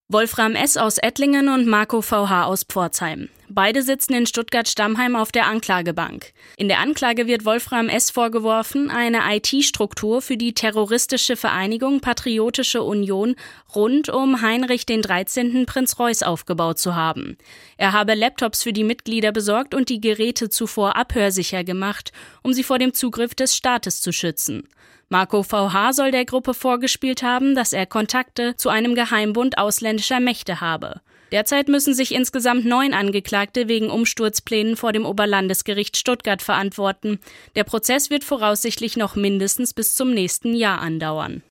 Wolfram S. aus Ettlingen und Marco VH aus Pforzheim. Beide sitzen in Stuttgart-Stammheim auf der Anklagebank. In der Anklage wird Wolfram S. vorgeworfen, eine IT-Struktur für die terroristische Vereinigung Patriotische Union rund um Heinrich XIII. Prinz Reuß aufgebaut zu haben. Er habe Laptops für die Mitglieder besorgt und die Geräte zuvor abhörsicher gemacht, um sie vor dem Zugriff des Staates zu schützen. Marco VH soll der Gruppe vorgespielt haben, dass er Kontakte zu einem Geheimbund ausländischer Mächte habe. Derzeit müssen sich insgesamt 9 Angeklagte wegen Umsturzplänen vor dem Oberlandesgericht Stuttgart verantworten. Der Prozess wird voraussichtlich noch mindestens bis zum nächsten Jahr andauern.